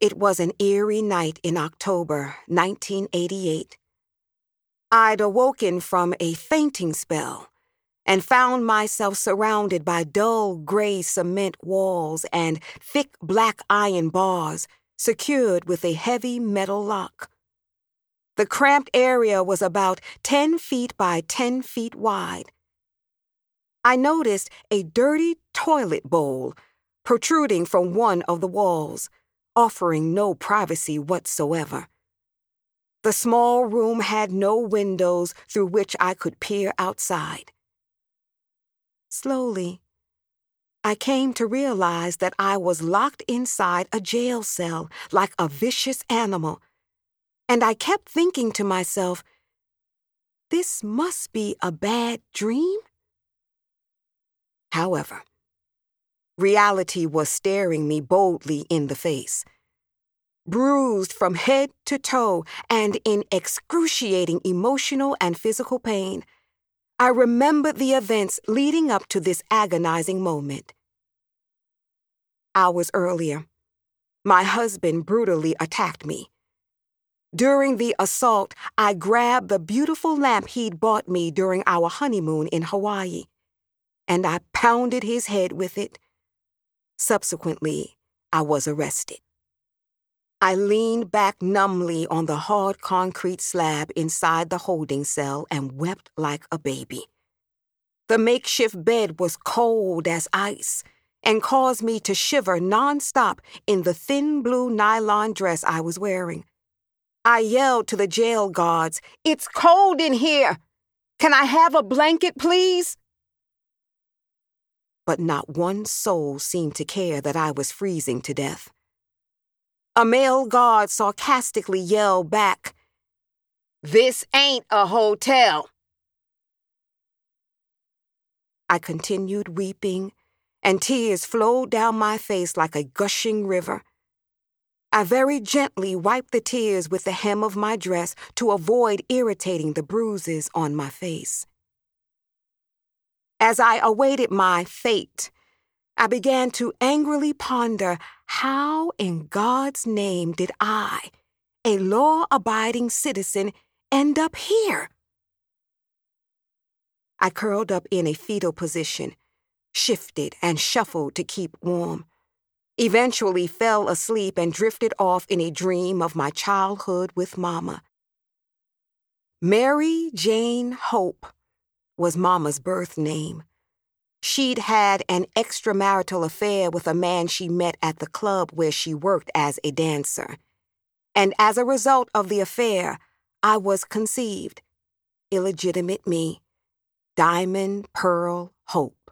It was an eerie night in October 1988. I'd awoken from a fainting spell and found myself surrounded by dull gray cement walls and thick black iron bars secured with a heavy metal lock. The cramped area was about 10 feet by 10 feet wide. I noticed a dirty toilet bowl protruding from one of the walls, offering no privacy whatsoever. The small room had no windows through which I could peer outside. Slowly, I came to realize that I was locked inside a jail cell like a vicious animal, and I kept thinking to myself, this must be a bad dream? However, reality was staring me boldly in the face. Bruised from head to toe and in excruciating emotional and physical pain, I remembered the events leading up to this agonizing moment. Hours earlier, my husband brutally attacked me. During the assault, I grabbed the beautiful lamp he'd bought me during our honeymoon in Hawaii, and I pounded his head with it. Subsequently, I was arrested. I leaned back numbly on the hard concrete slab inside the holding cell and wept like a baby. The makeshift bed was cold as ice and caused me to shiver nonstop in the thin blue nylon dress I was wearing. I yelled to the jail guards, "It's cold in here! Can I have a blanket, please?" But not one soul seemed to care that I was freezing to death. A male guard sarcastically yelled back, "This ain't a hotel." I continued weeping, and tears flowed down my face like a gushing river. I very gently wiped the tears with the hem of my dress to avoid irritating the bruises on my face. As I awaited my fate, I began to angrily ponder how in God's name did I, a law-abiding citizen, end up here? I curled up in a fetal position, shifted and shuffled to keep warm, eventually fell asleep and drifted off in a dream of my childhood with Mama. Mary Jane Hope was Mama's birth name. She'd had an extramarital affair with a man she met at the club where she worked as a dancer. And as a result of the affair, I was conceived. Illegitimate me. Diamond Pearl Hope.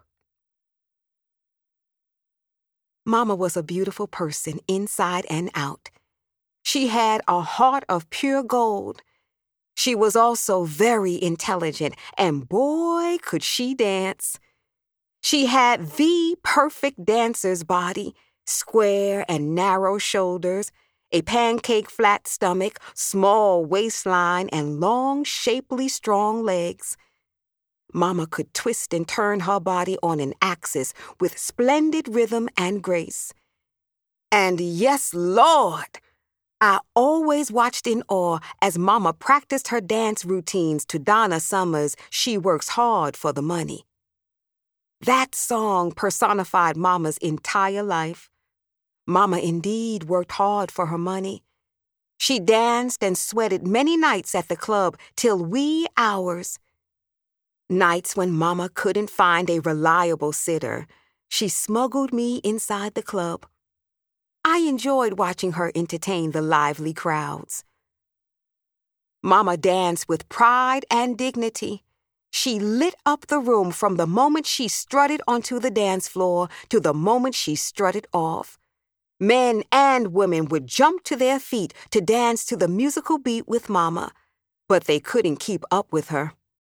Mama was a beautiful person inside and out. She had a heart of pure gold. She was also very intelligent, and boy, could she dance. She had the perfect dancer's body, square and narrow shoulders, a pancake flat stomach, small waistline, and long, shapely, strong legs. Mama could twist and turn her body on an axis with splendid rhythm and grace. And yes, Lord, I always watched in awe as Mama practiced her dance routines to Donna Summer's "She Works Hard for the Money." That song personified Mama's entire life. Mama indeed worked hard for her money. She danced and sweated many nights at the club till wee hours. Nights when Mama couldn't find a reliable sitter, she smuggled me inside the club. I enjoyed watching her entertain the lively crowds. Mama danced with pride and dignity. She lit up the room from the moment she strutted onto the dance floor to the moment she strutted off. Men and women would jump to their feet to dance to the musical beat with Mama, but they couldn't keep up with her.